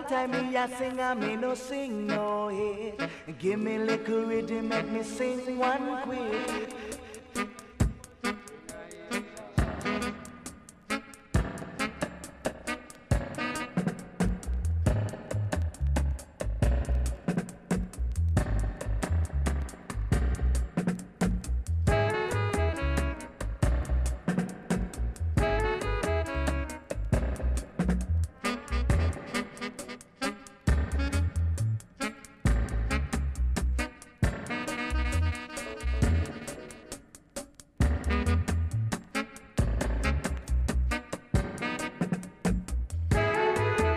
long time me a sing and me no sing no hit. Give me little rhythm, make me sing one quick.